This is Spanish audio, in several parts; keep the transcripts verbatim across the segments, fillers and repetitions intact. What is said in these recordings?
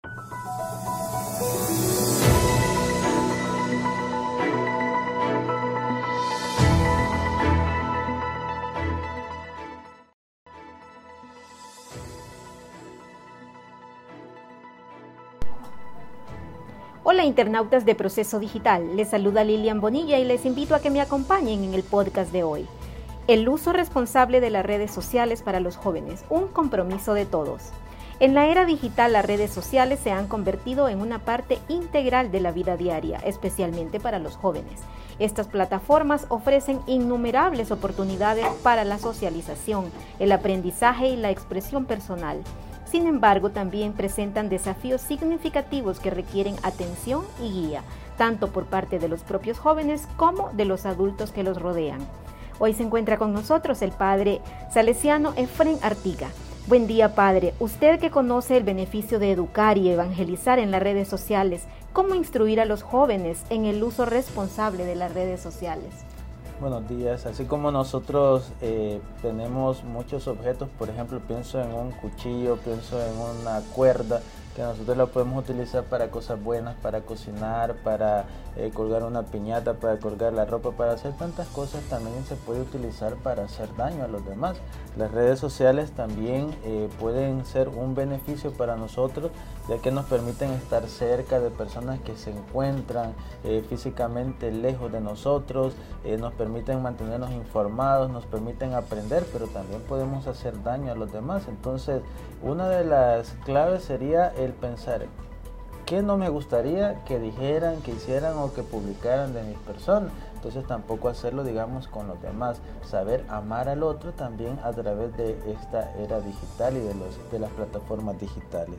Hola internautas de Proceso Digital, les saluda Lilian Bonilla y les invito a que me acompañen en el podcast de hoy. El uso responsable de las redes sociales para los jóvenes, un compromiso de todos. En la era digital, las redes sociales se han convertido en una parte integral de la vida diaria, especialmente para los jóvenes. Estas plataformas ofrecen innumerables oportunidades para la socialización, el aprendizaje y la expresión personal. Sin embargo, también presentan desafíos significativos que requieren atención y guía, tanto por parte de los propios jóvenes como de los adultos que los rodean. Hoy se encuentra con nosotros el padre salesiano Efrén Artiga. Buen día, padre. Usted que conoce el beneficio de educar y evangelizar en las redes sociales, ¿cómo instruir a los jóvenes en el uso responsable de las redes sociales? Buenos días. Así como nosotros eh, tenemos muchos objetos, por ejemplo, pienso en un cuchillo, pienso en una cuerda, que nosotros la podemos utilizar para cosas buenas, para cocinar, para eh, colgar una piñata, para colgar la ropa, para hacer tantas cosas. También se puede utilizar para hacer daño a los demás. Las redes sociales también eh, pueden ser un beneficio para nosotros, ya que nos permiten estar cerca de personas que se encuentran eh, físicamente lejos de nosotros, eh, nos permiten mantenernos informados, nos permiten aprender, pero también podemos hacer daño a los demás. Entonces, una de las claves sería el pensar qué no me gustaría que dijeran, que hicieran o que publicaran de mi persona. Entonces tampoco hacerlo, digamos, con los demás. Saber amar al otro también a través de esta era digital y de, los, de las plataformas digitales.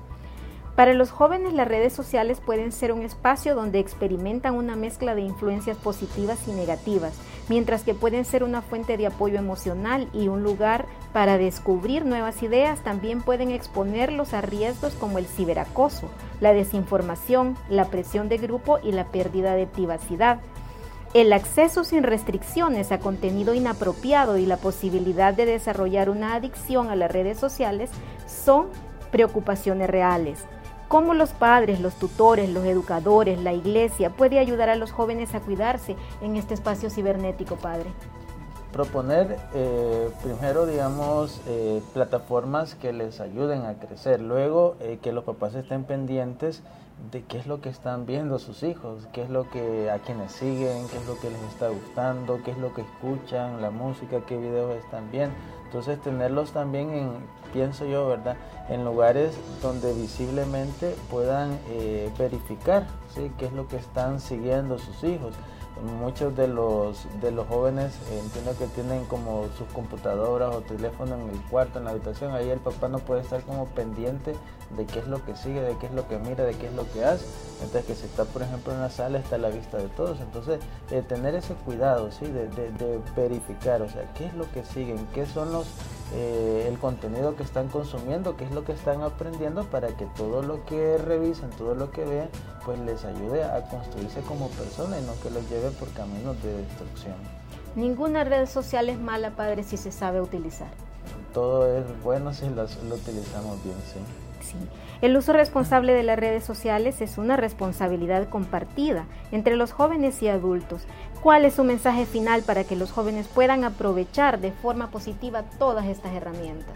Para los jóvenes, las redes sociales pueden ser un espacio donde experimentan una mezcla de influencias positivas y negativas, mientras que pueden ser una fuente de apoyo emocional y un lugar para descubrir nuevas ideas. También pueden exponerlos a riesgos como el ciberacoso, la desinformación, la presión de grupo y la pérdida de privacidad. El acceso sin restricciones a contenido inapropiado y la posibilidad de desarrollar una adicción a las redes sociales son preocupaciones reales. ¿Cómo los padres, los tutores, los educadores, la iglesia puede ayudar a los jóvenes a cuidarse en este espacio cibernético, padre? Proponer eh, primero, digamos, eh, plataformas que les ayuden a crecer. Luego, eh, que los papás estén pendientes de qué es lo que están viendo sus hijos, qué es lo que a quienes siguen, qué es lo que les está gustando, qué es lo que escuchan, la música, qué videos están viendo. Entonces, tenerlos también en, pienso yo, ¿verdad?, en lugares donde visiblemente puedan eh, verificar, ¿sí?, qué es lo que están siguiendo sus hijos. Muchos de los de los jóvenes eh, entiendo que tienen como sus computadoras o teléfono en el cuarto, en la habitación. Ahí el papá no puede estar como pendiente de qué es lo que sigue, de qué es lo que mira, de qué es lo que hace. Mientras que si está, por ejemplo, en la sala, está a la vista de todos. Entonces, eh, tener ese cuidado, ¿sí?, de, de, de verificar, o sea, qué es lo que siguen, qué son los eh, el contenido que están consumiendo, qué es lo que están aprendiendo, para que todo lo que revisen, todo lo que vean, pues les ayude a construirse como personas y no que los lleve por caminos de destrucción. Ninguna red social es mala, padre, si se sabe utilizar. Todo es bueno si lo, lo utilizamos bien, sí. Sí. El uso responsable de las redes sociales es una responsabilidad compartida entre los jóvenes y adultos. ¿Cuál es su mensaje final para que los jóvenes puedan aprovechar de forma positiva todas estas herramientas?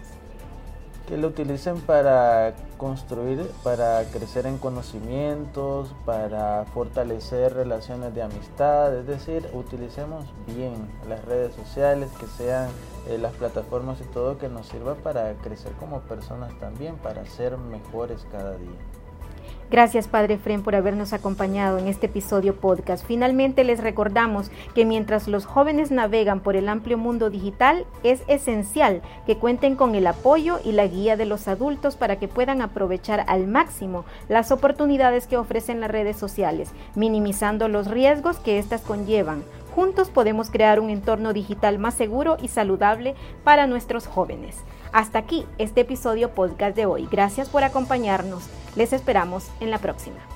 Que lo utilicen para construir, para crecer en conocimientos, para fortalecer relaciones de amistad. Es decir, utilicemos bien las redes sociales, que sean eh, las plataformas y todo que nos sirva para crecer como personas también, para ser mejores cada día. Gracias, Padre Efrén, por habernos acompañado en este episodio podcast. Finalmente les recordamos que mientras los jóvenes navegan por el amplio mundo digital, es esencial que cuenten con el apoyo y la guía de los adultos para que puedan aprovechar al máximo las oportunidades que ofrecen las redes sociales, minimizando los riesgos que éstas conllevan. Juntos podemos crear un entorno digital más seguro y saludable para nuestros jóvenes. Hasta aquí este episodio podcast de hoy. Gracias por acompañarnos. Les esperamos en la próxima.